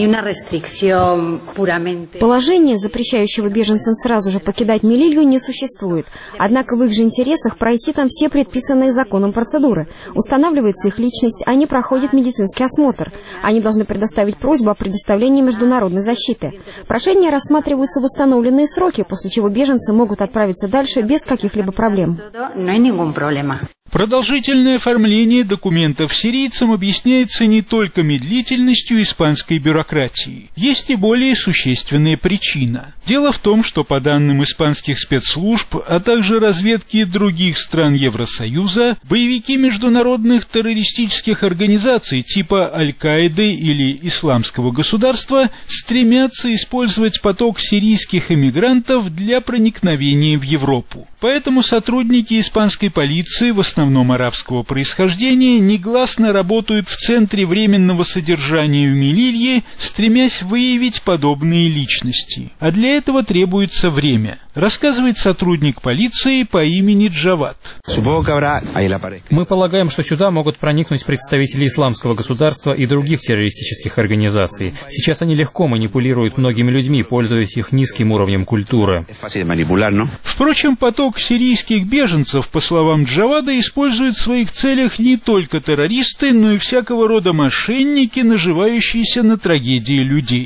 Положение, запрещающего беженцам сразу же покидать Мелилью, не существует. Однако в их же интересах пройти там все предписанные законом процедуры. Устанавливается их личность, они проходят медицинский осмотр. Они должны предоставить просьбу о предоставлении международной защиты. Прошения рассматриваются в установленные сроки, после чего беженцы могут отправиться дальше без каких-либо проблем. Продолжительное оформление документов сирийцам объясняется не только медлительностью испанской бюрократии. Есть и более существенная причина. Дело в том, что по данным испанских спецслужб, а также разведки других стран Евросоюза, боевики международных террористических организаций типа Аль-Каиды или Исламского государства стремятся использовать поток сирийских эмигрантов для проникновения в Европу. Поэтому сотрудники испанской полиции, в основном арабского происхождения, негласно работают в центре временного содержания в Мелилье, стремясь выявить подобные личности. А для этого требуется время, рассказывает сотрудник полиции по имени Джавад. Мы полагаем, что сюда могут проникнуть представители Исламского государства и других террористических организаций. Сейчас они легко манипулируют многими людьми, пользуясь их низким уровнем культуры. Впрочем, поток сирийских беженцев, по словам Джавада, используют в своих целях не только террористы, но и всякого рода мошенники, наживающиеся на трагедии людей. К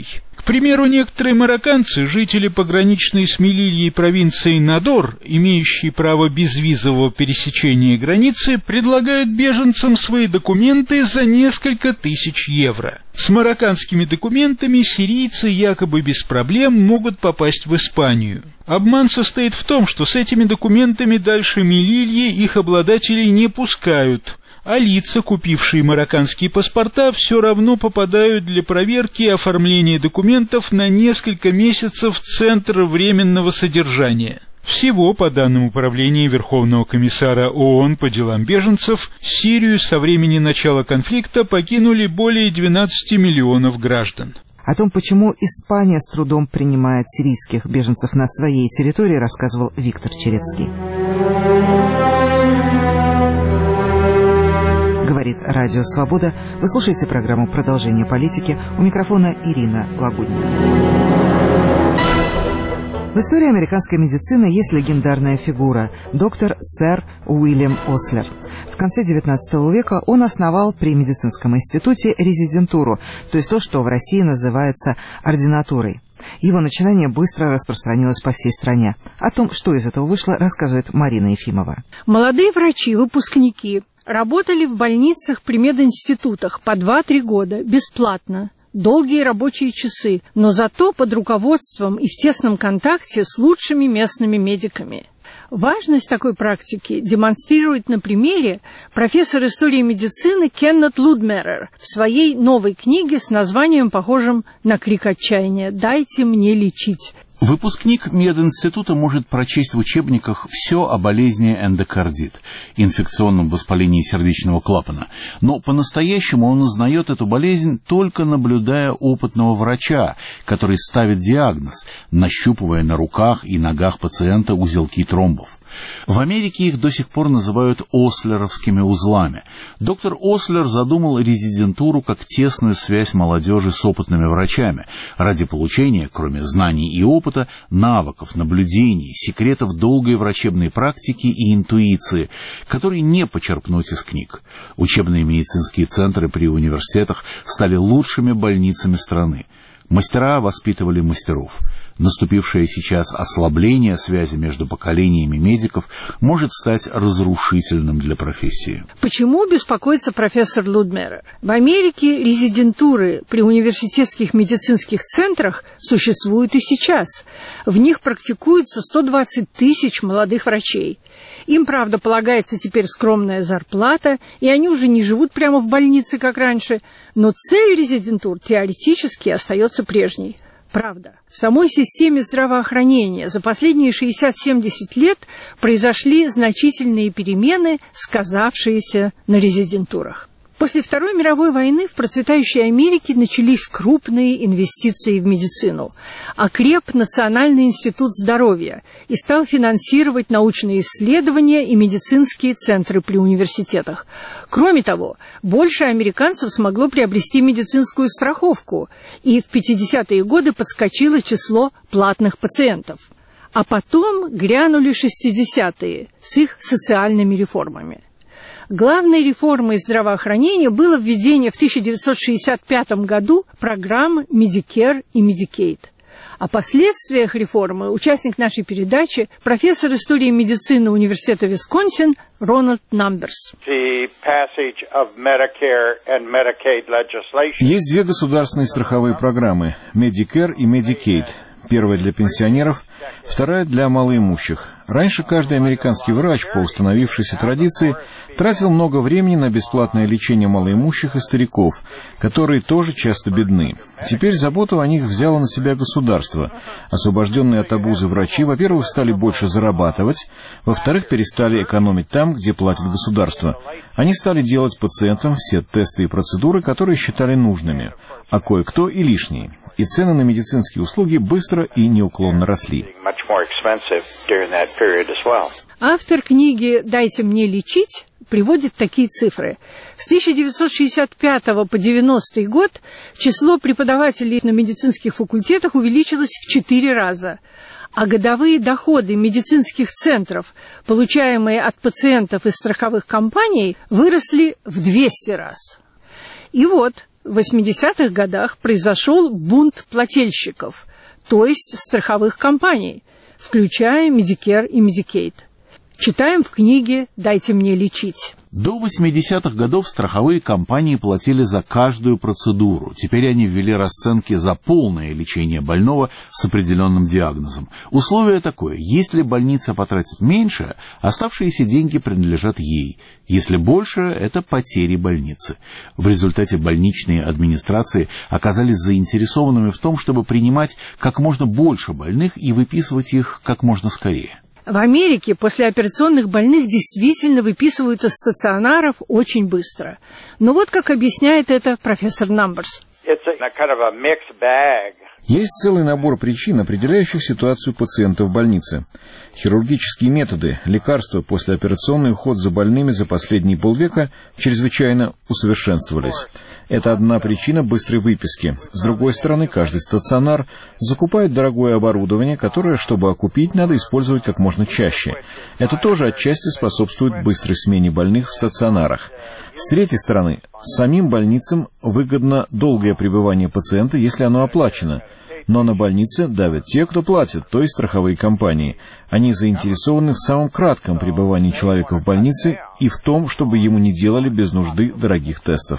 примеру, некоторые марокканцы, жители пограничной с Мелильей провинции Надор, имеющие право безвизового пересечения границы, предлагают беженцам свои документы за несколько тысяч евро. С марокканскими документами сирийцы якобы без проблем могут попасть в Испанию. Обман состоит в том, что с этими документами дальше Мелильи их обладателей не пускают, а лица, купившие марокканские паспорта, все равно попадают для проверки и оформления документов на несколько месяцев в Центр временного содержания. Всего, по данным Управления Верховного комиссара ООН по делам беженцев, Сирию со времени начала конфликта покинули более двенадцати миллионов граждан. О том, почему Испания с трудом принимает сирийских беженцев на своей территории, рассказывал Виктор Черецкий. Говорит Радио Свобода. Вы слушаете программу «Продолжение политики». У микрофона Ирина Лагунина. В истории американской медицины есть легендарная фигура – доктор сэр Уильям Ослер. В конце девятнадцатого века он основал при медицинском институте резидентуру, то есть то, что в России называется ординатурой. Его начинание быстро распространилось по всей стране. О том, что из этого вышло, рассказывает Марина Ефимова. Молодые врачи, выпускники, работали в больницах при мединститутах по два-три года бесплатно. Долгие рабочие часы, но зато под руководством и в тесном контакте с лучшими местными медиками. Важность такой практики демонстрирует на примере профессор истории медицины Кеннет Лудмерер в своей новой книге с названием, похожим на крик отчаяния «Дайте мне лечить». Выпускник мединститута может прочесть в учебниках все о болезни эндокардит, инфекционном воспалении сердечного клапана, но по-настоящему он узнает эту болезнь, только наблюдая опытного врача, который ставит диагноз, нащупывая на руках и ногах пациента узелки тромбов. В Америке их до сих пор называют ослеровскими узлами. Доктор Ослер задумал резидентуру как тесную связь молодежи с опытными врачами ради получения, кроме знаний и опыта, навыков, наблюдений, секретов долгой врачебной практики и интуиции, которые не почерпнуть из книг. Учебные медицинские центры при университетах стали лучшими больницами страны. Мастера воспитывали мастеров. Наступившее сейчас ослабление связи между поколениями медиков может стать разрушительным для профессии. Почему беспокоится профессор Лудмерер? В Америке резидентуры при университетских медицинских центрах существуют и сейчас. В них практикуются сто двадцать тысяч молодых врачей. Им, правда, полагается теперь скромная зарплата, и они уже не живут прямо в больнице, как раньше, но цель резидентур теоретически остается прежней. Правда, в самой системе здравоохранения за последние шестьдесят-семьдесят лет произошли значительные перемены, сказавшиеся на резидентурах. После Второй мировой войны в процветающей Америке начались крупные инвестиции в медицину. Окреп Национальный институт здоровья и стал финансировать научные исследования и медицинские центры при университетах. Кроме того, больше американцев смогло приобрести медицинскую страховку, и в пятидесятые годы подскочило число платных пациентов. А потом грянули шестидесятые с их социальными реформами. Главной реформой здравоохранения было введение в тысяча девятьсот шестьдесят пятом году программ Medicare и Medicaid. О последствиях реформы участник нашей передачи, профессор истории медицины Университета Висконсин Рональд Намберс. Есть две государственные страховые программы – Medicare и Medicaid. Первая для пенсионеров, вторая для малоимущих. Раньше каждый американский врач, по установившейся традиции, тратил много времени на бесплатное лечение малоимущих и стариков, которые тоже часто бедны. Теперь заботу о них взяло на себя государство. Освобожденные от обузы врачи, во-первых, стали больше зарабатывать, во-вторых, перестали экономить там, где платит государство. Они стали делать пациентам все тесты и процедуры, которые считали нужными, а кое-кто и лишние. И цены на медицинские услуги быстро и неуклонно росли. Автор книги «Дайте мне лечить» приводит такие цифры. С тысяча девятьсот шестьдесят пятого по девяностый год число преподавателей на медицинских факультетах увеличилось в четыре раза, а годовые доходы медицинских центров, получаемые от пациентов из страховых компаний, выросли в двести раз. И вот, в восьмидесятых годах произошел бунт плательщиков, то есть страховых компаний, включая Medicare и Medicaid. Читаем в книге «Дайте мне лечить». До восьмидесятых годов страховые компании платили за каждую процедуру. Теперь они ввели расценки за полное лечение больного с определенным диагнозом. Условие такое: если больница потратит меньше, оставшиеся деньги принадлежат ей. Если больше, это потери больницы. В результате больничные администрации оказались заинтересованными в том, чтобы принимать как можно больше больных и выписывать их как можно скорее. В Америке после операционных больных действительно выписывают из стационаров очень быстро. Но вот как объясняет это профессор Намберс. Есть целый набор причин, определяющих ситуацию пациента в больнице. Хирургические методы, лекарства, послеоперационный уход за больными за последние полвека чрезвычайно усовершенствовались. Это одна причина быстрой выписки. С другой стороны, каждый стационар закупает дорогое оборудование, которое, чтобы окупить, надо использовать как можно чаще. Это тоже отчасти способствует быстрой смене больных в стационарах. С третьей стороны, самим больницам выгодно долгое пребывание пациента, если оно оплачено. Но на больнице давят те, кто платит, то есть страховые компании. Они заинтересованы в самом кратком пребывании человека в больнице и в том, чтобы ему не делали без нужды дорогих тестов.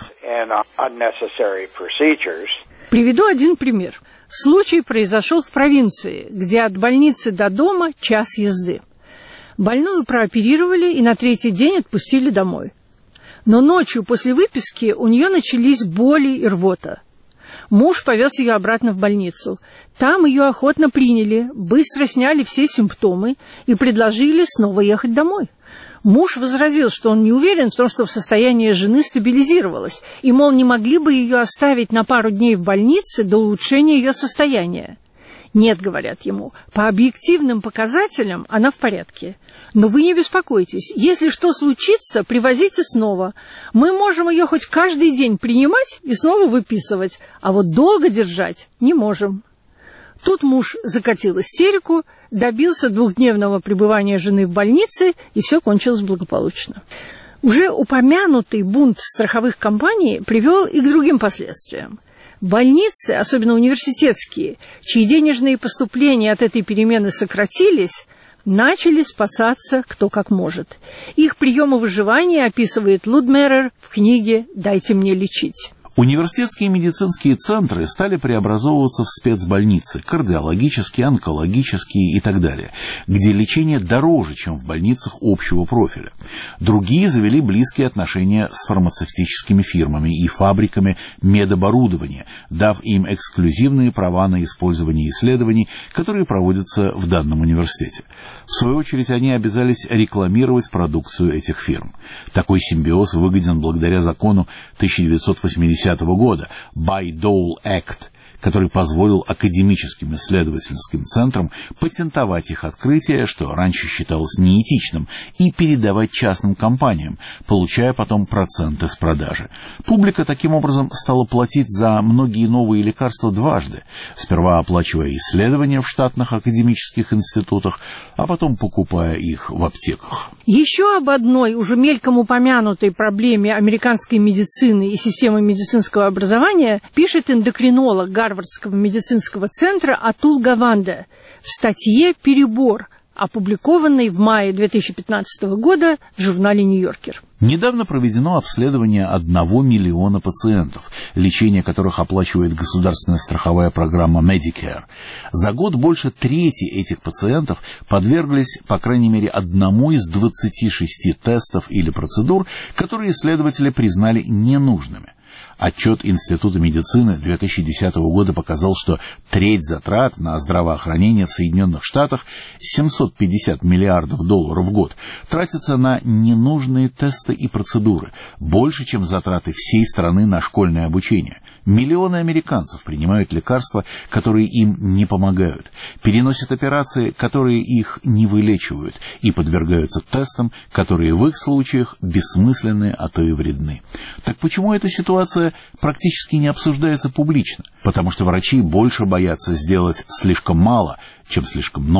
Приведу один пример. Случай произошел в провинции, где от больницы до дома час езды. Больную прооперировали и на третий день отпустили домой. Но ночью после выписки у нее начались боли и рвота. Муж повез ее обратно в больницу. Там ее охотно приняли, быстро сняли все симптомы и предложили снова ехать домой. Муж возразил, что он не уверен в том, что состояние жены стабилизировалось, и, мол, не могли бы ее оставить на пару дней в больнице до улучшения ее состояния. Нет, говорят ему, по объективным показателям она в порядке. Но вы не беспокойтесь, если что случится, привозите снова. Мы можем ее хоть каждый день принимать и снова выписывать, а вот долго держать не можем. Тут муж закатил истерику, добился двухдневного пребывания жены в больнице, и все кончилось благополучно. Уже упомянутый бунт страховых компаний привел и к другим последствиям. Больницы, особенно университетские, чьи денежные поступления от этой перемены сократились, начали спасаться кто как может. Их приемы выживания описывает Лудмерер в книге «Дайте мне лечить». Университетские медицинские центры стали преобразовываться в спецбольницы, кардиологические, онкологические и так далее, где лечение дороже, чем в больницах общего профиля. Другие завели близкие отношения с фармацевтическими фирмами и фабриками медоборудования, дав им эксклюзивные права на использование исследований, которые проводятся в данном университете. В свою очередь, они обязались рекламировать продукцию этих фирм. Такой симбиоз выгоден благодаря закону тысяча девятьсот восьмидесятого года Bayh-Dole Act, который позволил академическим исследовательским центрам патентовать их открытия, что раньше считалось неэтичным, и передавать частным компаниям, получая потом проценты с продажи. Публика таким образом стала платить за многие новые лекарства дважды, сперва оплачивая исследования в штатных академических институтах, а потом покупая их в аптеках. Еще об одной уже мельком упомянутой проблеме американской медицины и системы медицинского образования пишет эндокринолог Гарвардского медицинского центра Атул Гаванде в статье «Перебор», опубликованной в мае две тысячи пятнадцатого года в журнале «Нью-Йоркер». Недавно проведено обследование одного миллиона пациентов, лечение которых оплачивает государственная страховая программа Medicare. За год больше трети этих пациентов подверглись, по крайней мере, одному из двадцати шести тестов или процедур, которые исследователи признали ненужными. Отчет Института медицины две тысячи десятого года показал, что треть затрат на здравоохранение в Соединенных Штатах, семьсот пятьдесят миллиардов долларов в год, тратятся на ненужные тесты и процедуры, больше, чем затраты всей страны на школьное обучение. Миллионы американцев принимают лекарства, которые им не помогают, переносят операции, которые их не вылечивают, и подвергаются тестам, которые в их случаях бессмысленны, а то и вредны. Так почему эта ситуация практически не обсуждается публично? Потому что врачи больше боятся сделать слишком мало, чем слишком много.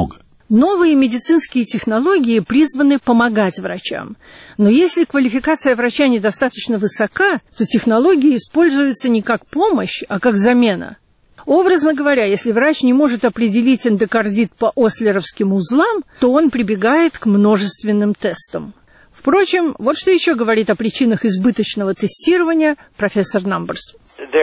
Новые медицинские технологии призваны помогать врачам. Но если квалификация врача недостаточно высока, то технологии используются не как помощь, а как замена. Образно говоря, если врач не может определить эндокардит по ослеровским узлам, то он прибегает к множественным тестам. Впрочем, вот что еще говорит о причинах избыточного тестирования профессор Намберс.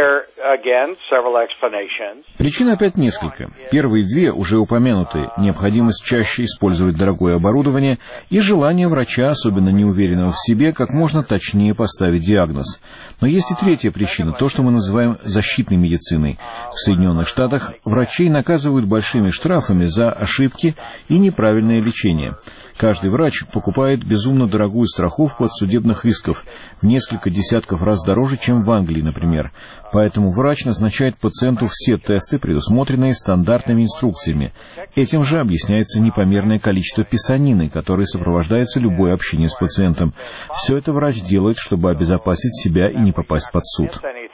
Причин опять несколько. Первые две уже упомянуты: необходимость чаще использовать дорогое оборудование и желание врача, особенно неуверенного в себе, как можно точнее поставить диагноз. Но есть и третья причина, то, что мы называем защитной медициной. В Соединенных Штатах врачей наказывают большими штрафами за ошибки и неправильное лечение. Каждый врач покупает безумно дорогую страховку от судебных исков, в несколько десятков раз дороже, чем в Англии, например. Поэтому врач назначает пациенту все тесты, предусмотренные стандартными инструкциями. Этим же объясняется непомерное количество писанины, которое сопровождается любое общение с пациентом. Все это врач делает, чтобы обезопасить себя и не попасть под суд.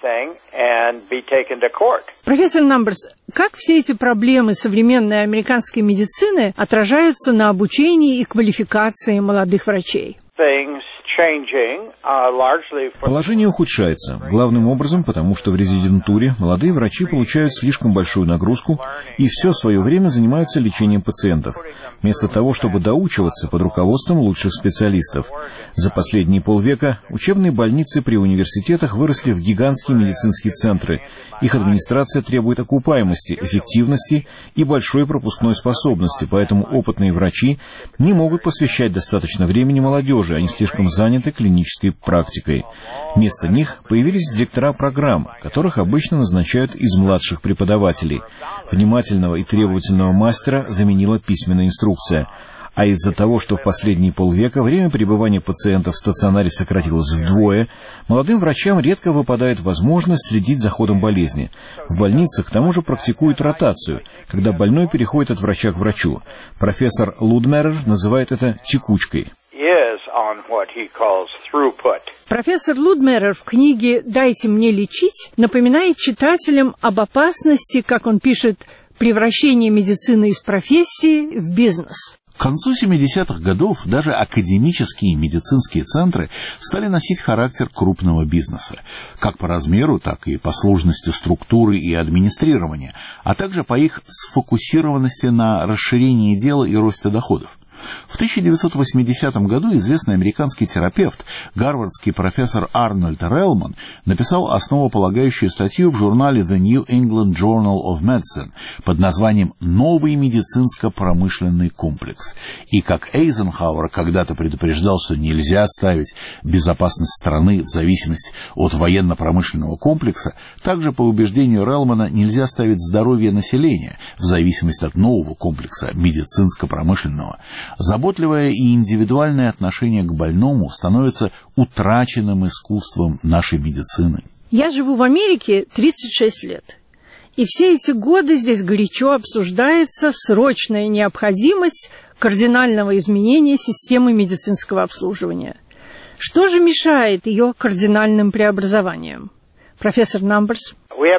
Профессор Намберс, как все эти проблемы современной американской медицины отражаются на обучении и квалификации молодых врачей? Положение ухудшается, главным образом потому, что в резидентуре молодые врачи получают слишком большую нагрузку и все свое время занимаются лечением пациентов, вместо того, чтобы доучиваться под руководством лучших специалистов. За последние полвека учебные больницы при университетах выросли в гигантские медицинские центры. Их администрация требует окупаемости, эффективности и большой пропускной способности, поэтому опытные врачи не могут посвящать достаточно времени молодежи, они слишком заняты клинической практикой. Вместо них появились директора программ, которых обычно назначают из младших преподавателей. Внимательного и требовательного мастера заменила письменная инструкция. А из-за того, что в последние полвека время пребывания пациентов в стационаре сократилось вдвое, молодым врачам редко выпадает возможность следить за ходом болезни. В больницах к тому же практикуют ротацию, когда больной переходит от врача к врачу. Профессор Лудмерер называет это текучкой. Профессор Лудмерер в книге «Дайте мне лечить» напоминает читателям об опасности, как он пишет, превращения медицины из профессии в бизнес. К концу семидесятых годов даже академические медицинские центры стали носить характер крупного бизнеса, как по размеру, так и по сложности структуры и администрирования, а также по их сфокусированности на расширении дела и росте доходов. В тысяча девятьсот восьмидесятом году известный американский терапевт, гарвардский профессор Арнольд Релман, написал основополагающую статью в журнале The New England Journal of Medicine под названием «Новый медицинско-промышленный комплекс». И как Эйзенхауэр когда-то предупреждал, что нельзя ставить безопасность страны в зависимость от военно-промышленного комплекса, также, по убеждению Релмана, нельзя ставить здоровье населения в зависимость от нового комплекса медицинско-промышленного. Заботливое и индивидуальное отношение к больному становится утраченным искусством нашей медицины. Я живу в Америке тридцать шесть лет. И все эти годы здесь горячо обсуждается срочная необходимость кардинального изменения системы медицинского обслуживания. Что же мешает ее кардинальным преобразованиям? Профессор Намберс.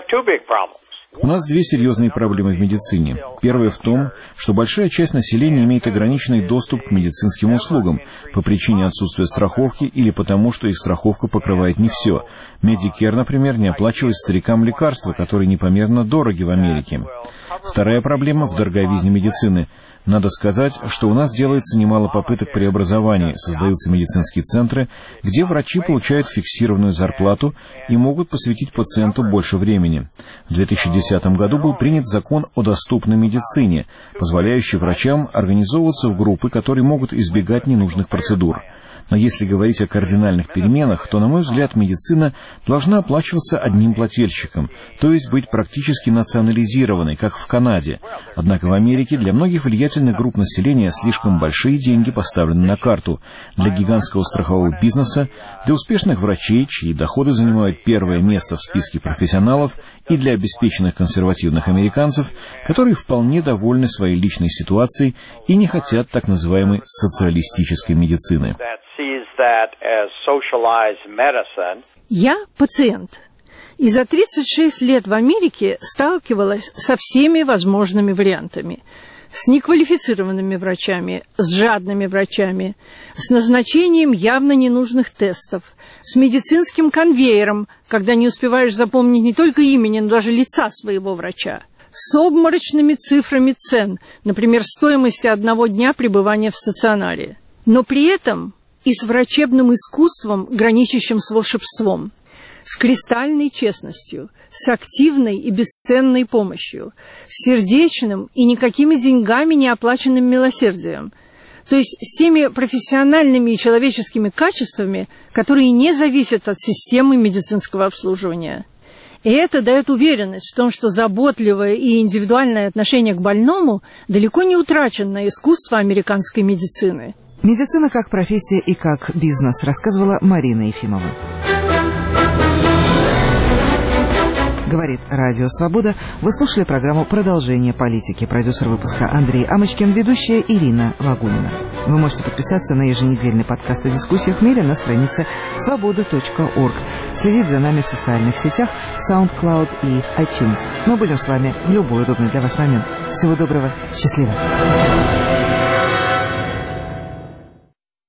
У нас две серьезные проблемы в медицине. Первая в том, что большая часть населения имеет ограниченный доступ к медицинским услугам по причине отсутствия страховки или потому, что их страховка покрывает не все. Medicare, например, не оплачивает старикам лекарства, которые непомерно дороги в Америке. Вторая проблема в дороговизне медицины. Надо сказать, что у нас делается немало попыток преобразования, создаются медицинские центры, где врачи получают фиксированную зарплату и могут посвятить пациенту больше времени. В две тысячи десятом году был принят закон о доступной медицине, позволяющий врачам организовываться в группы, которые могут избегать ненужных процедур. Но если говорить о кардинальных переменах, то, на мой взгляд, медицина должна оплачиваться одним плательщиком, то есть быть практически национализированной, как в Канаде. Однако в Америке для многих влиятельных групп населения слишком большие деньги поставлены на карту. Для гигантского страхового бизнеса, для успешных врачей, чьи доходы занимают первое место в списке профессионалов, и для обеспеченных консервативных американцев, которые вполне довольны своей личной ситуацией и не хотят так называемой социалистической медицины. Я пациент. И за тридцать шесть лет в Америке сталкивалась со всеми возможными вариантами. с неквалифицированными врачами, с жадными врачами, с назначением явно ненужных тестов, с медицинским конвейером, когда не успеваешь запомнить не только имени, но даже лица своего врача, с обморочными цифрами цен, например, стоимости одного дня пребывания в стационаре, но при этом и с врачебным искусством, граничащим с волшебством, с кристальной честностью, с активной и бесценной помощью, с сердечным и никакими деньгами не оплаченным милосердием, то есть с теми профессиональными и человеческими качествами, которые не зависят от системы медицинского обслуживания. И это дает уверенность в том, что заботливое и индивидуальное отношение к больному далеко не утраченное искусство американской медицины. Медицина как профессия и как бизнес, рассказывала Марина Ефимова. Говорит Радио Свобода. Вы слушали программу «Продолжение политики». Продюсер выпуска Андрей Амочкин, ведущая Ирина Лагунина. Вы можете подписаться на еженедельный подкаст о дискуссиях в мире на странице свобода точка орг. Следить за нами в социальных сетях, в SoundCloud и iTunes. Мы будем с вами в любой удобный для вас момент. Всего доброго. Счастливо.